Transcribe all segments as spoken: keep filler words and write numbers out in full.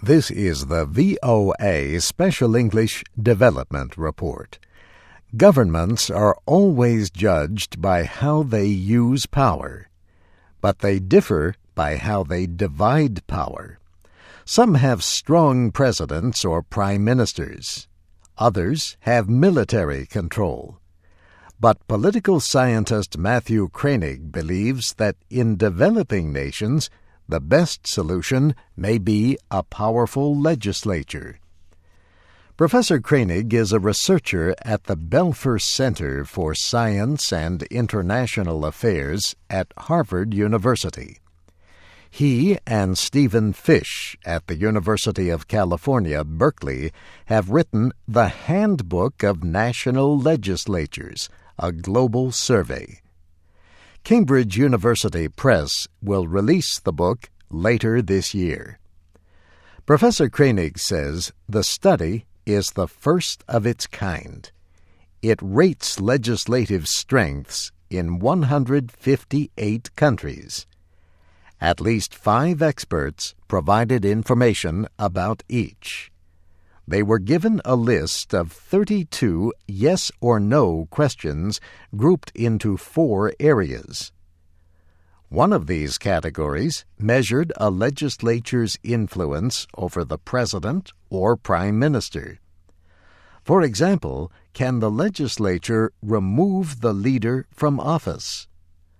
This is the V O A Special English Development Report. Governments are always judged by how they use power, but they differ by how they divide power. Some have strong presidents or prime ministers. Others have military control. But political scientist Matthew Kroenig believes that in developing nations, the best solution may be a powerful legislature. Professor Kroenig is a researcher at the Belfer Center for Science and International Affairs at Harvard University. He and Stephen Fish at the University of California, Berkeley, have written The Handbook of National Legislatures, a Global Survey. Cambridge University Press will release the book later this year. Professor Kroenig says the study is the first of its kind. It rates legislative strengths in one hundred fifty-eight countries. At least five experts provided information about each. They were given a list of thirty-two yes or no questions grouped into four areas. One of these categories measured a legislature's influence over the president or prime minister. For example, can the legislature remove the leader from office?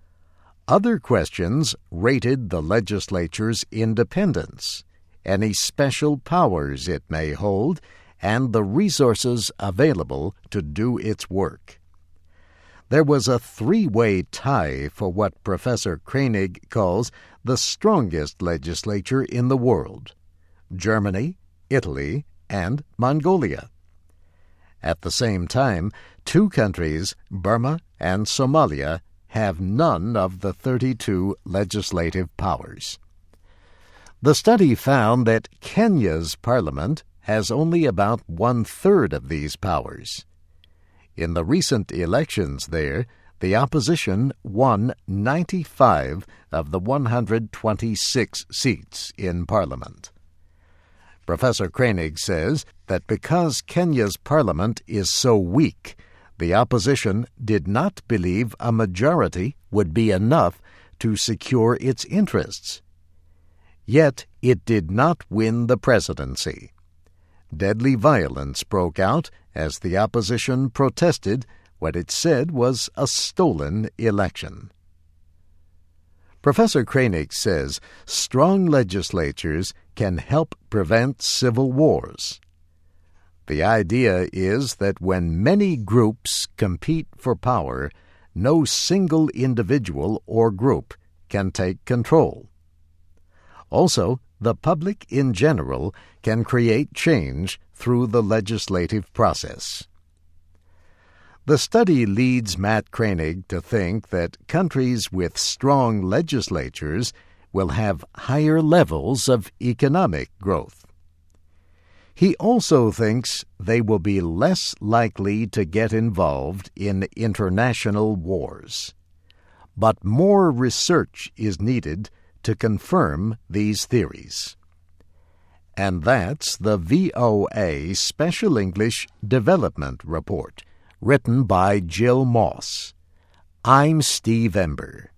Other questions rated the legislature's independence, any special powers it may hold, and the resources available to do its work. There was a three-way tie for what Professor Kroenig calls the strongest legislature in the world: Germany, Italy, and Mongolia. At the same time, two countries, Burma and Somalia, have none of the thirty-two legislative powers. The study found that Kenya's parliament has only about one-third of these powers. In the recent elections there, the opposition won ninety-five of the one hundred twenty-six seats in parliament. Professor Kroenig says that because Kenya's parliament is so weak, the opposition did not believe a majority would be enough to secure its interests. Yet it did not win the presidency. Deadly violence broke out as the opposition protested what it said was a stolen election. Professor Kroenig says strong legislatures can help prevent civil wars. The idea is that when many groups compete for power, no single individual or group can take control. Also, the public in general can create change through the legislative process. The study leads Matt Kroenig to think that countries with strong legislatures will have higher levels of economic growth. He also thinks they will be less likely to get involved in international wars. But more research is needed to confirm these theories. And that's the V O A Special English Development Report, written by Jill Moss. I'm Steve Ember.